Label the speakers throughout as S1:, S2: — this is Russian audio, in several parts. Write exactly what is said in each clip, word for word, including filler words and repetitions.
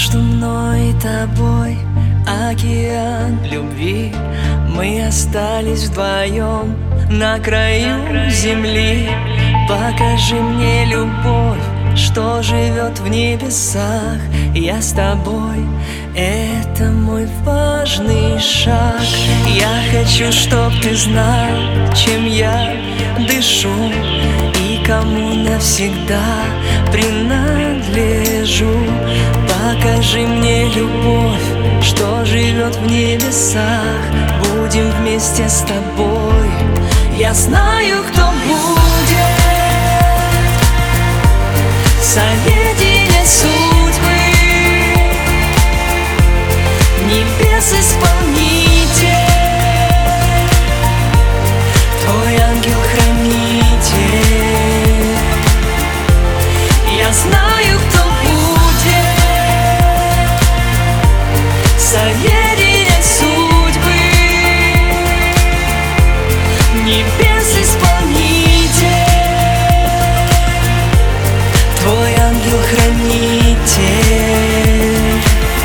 S1: Между мной и тобой океан любви. Мы остались вдвоем на краю земли. Покажи мне любовь, что живет в небесах. Я с тобой, это мой важный шаг. Я хочу, чтоб ты знал, чем я дышу и кому навсегда принадлежу. Покажи мне любовь, что живет в небесах. Будем вместе с тобой. Я знаю, кто будет соединять судьбы. Небес-исполнитель, твой ангел-хранитель. Я знаю, кто будет соединять судьбы. Небес-исполнитель, твой ангел-хранитель.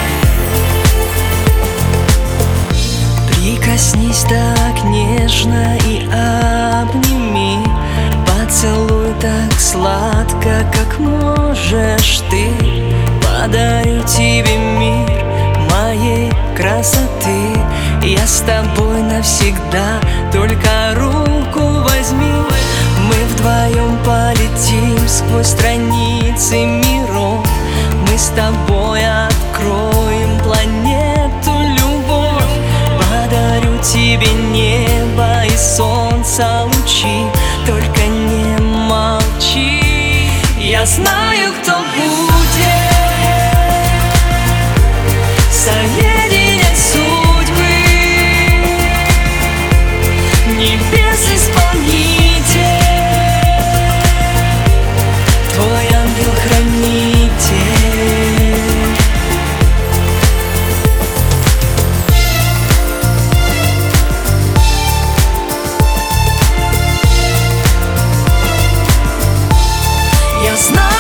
S1: Прикоснись так нежно и обними. Поцелуй так сладко, как можешь ты. Подарю тебе мир моей красоты. Я с тобой навсегда, только руку возьми. Мы вдвоем полетим сквозь страницы миров. Мы с тобой откроем планету любовь. Подарю тебе небо и солнца лучи. Только не молчи. Я знаю, кто будет соединять судьбы. Небес-исполнитель, твой ангел-хранитель. Я знаю.